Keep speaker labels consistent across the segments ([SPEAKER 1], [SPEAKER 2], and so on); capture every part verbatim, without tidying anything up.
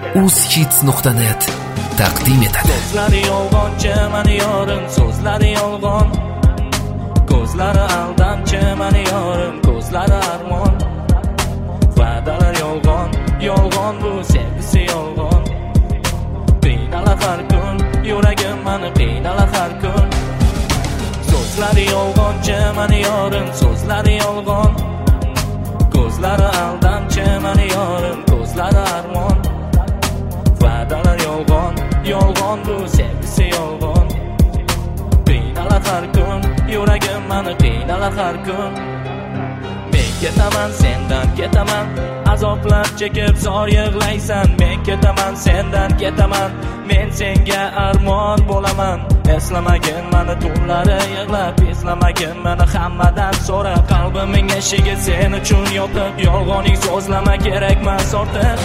[SPEAKER 1] uzhits nuqta net taqdim etadi.
[SPEAKER 2] So'zlari yolg'onchi mani yorim, so'zlari yolg'on. Ko'zlari aldamchi mani yorim, ko'zlari armon. Va'dalar yolg'on, yolg'on bu sevgisi yolg'on. Qiynalar har kun, yuragim mani qiynalar har kun. So'zlari yolg'onchi mani yorim, so'zlari yolg'on. Ko'zlari aldamchi mani yorim, ko'zlari armon. Va'dalar yolg'on, yolg'on bu sevgisi yolg'on. Qiynalar har kun, yuragim mani qiynalar har kun. Men ketaman, sendan ketaman, azoblar chekib zor yig'laysan. Men ketaman, sendan ketaman, men senga armon bo'laman. Eslamagin mani tunlari yig'lab, eslamagin mani hammadan so'ra. Qalbimning eshigi sen uchun yopiq, yolg'oning so'zlama kerakmas ortiq.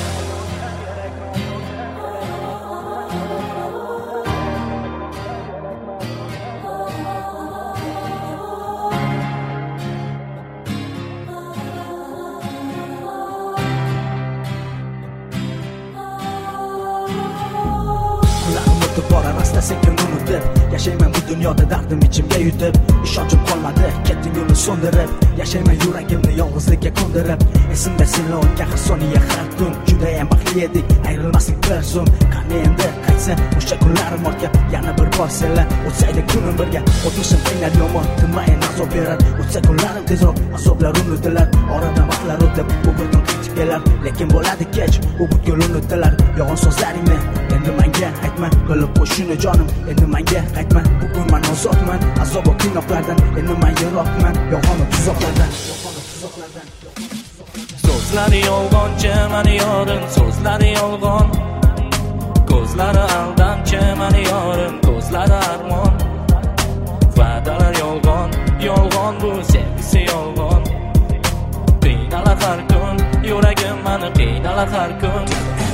[SPEAKER 3] Borar asta sekin unutib, yashayman bu dunyoda dardim ichimga yutib. Ishonchim qolmadi, ketding yo'lni so'ndirib. Yashayman yuragimni yolg'izlikka ko'ndirib. Esimda seni o'tgan har soniya har kun. Juda ham baxtli edik, ayrilmaslik bir zum. Qani endi qaytsa o'sha kunlarim ortga, yana bir bor senlar o'tsaydi kunim birga. O'tmishim qiynab yomon, tinmayin azob berar. O'tsa kunlarim tezroq, azoblar unutilar. Oradan vaqtlar o'tib, bu bir kun qaytib kelar. Lekin bo'ladi kech, u butkul unutilar. Yolg'on so'zlaringni endi menga aytma, bilib qo'shini jonim, endi menga qaytma. Bugun men ozodman, azob va qiynoqlardan, endi men yiroqman, yolg'on va tuzoqlardan, yolg'on va tuzoqlardan.
[SPEAKER 2] So'zlari yolg'onchi mani yorim, so'zlari yolg'on. Ko'zlari aldamchi mani yorim, ko'zlari armon. Va'dalar yolg'on, yolg'on bu sevgisi yolg'on. Qiynalar har kun, yuragim mani qiynalar har kun.